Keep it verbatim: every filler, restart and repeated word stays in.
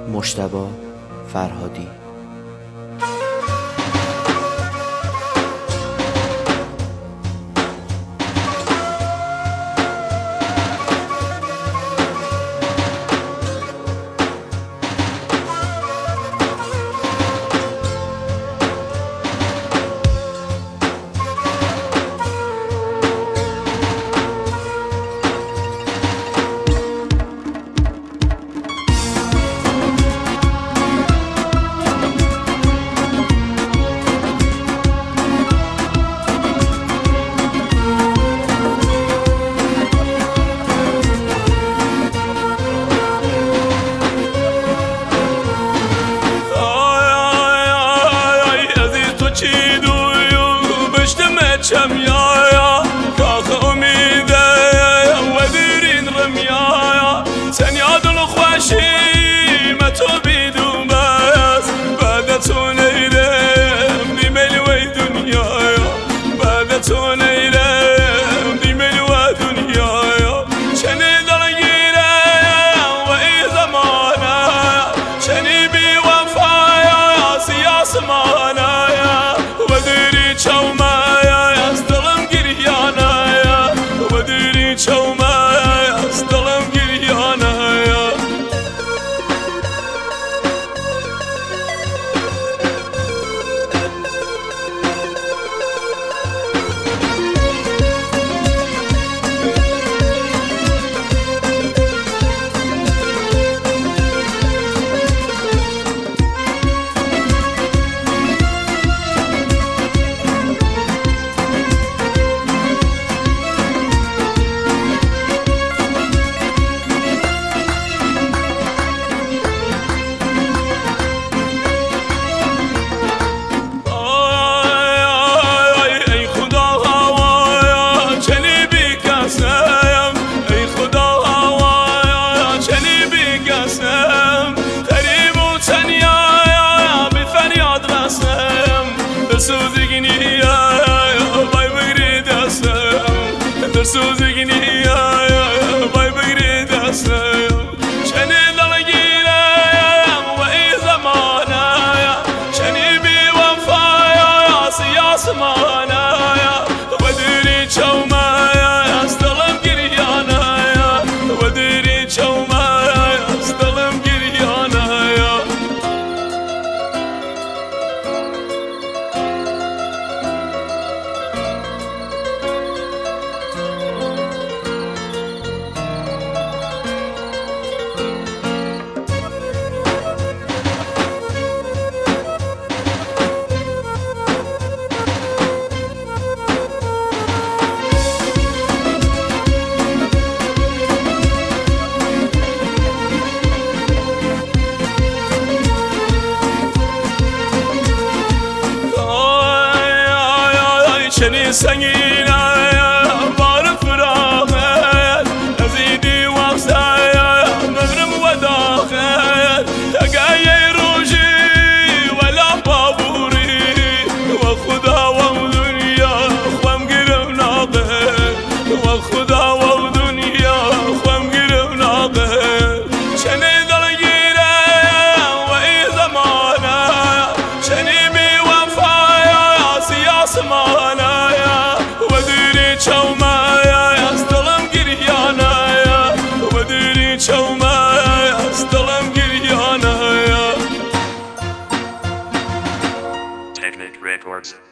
مجتبی فرهادی. چم یا کاخ امیده و دیرین رمیا سن یادل خوشی ما تو بیدون بس بعد تو نیرم دیمل و دنیا بعد تو نیرم دیمل و دنیا چنی دلگیرم و ای زمانه چنی بی وفایا سیاس مانایا و دیری چوما سوزگنی بای بگیری دستم چنی دلگیرم و ای زمانه چنی بی وفایا سیاس مانه و دیری چومه از دلم گریانه و دیری چومه از دلم گریانه چنی سنگینه بار فراخت ازیدی وقتها مبرم و داخل تقایی روشی ولا بابوری و خدا و دنیا خوام گرم ناقل و خدا و دنیا خوام گرم ناقل چنی دلگیرم و ای زمانه چنی بی وفایا سیاس مانه Technic Records.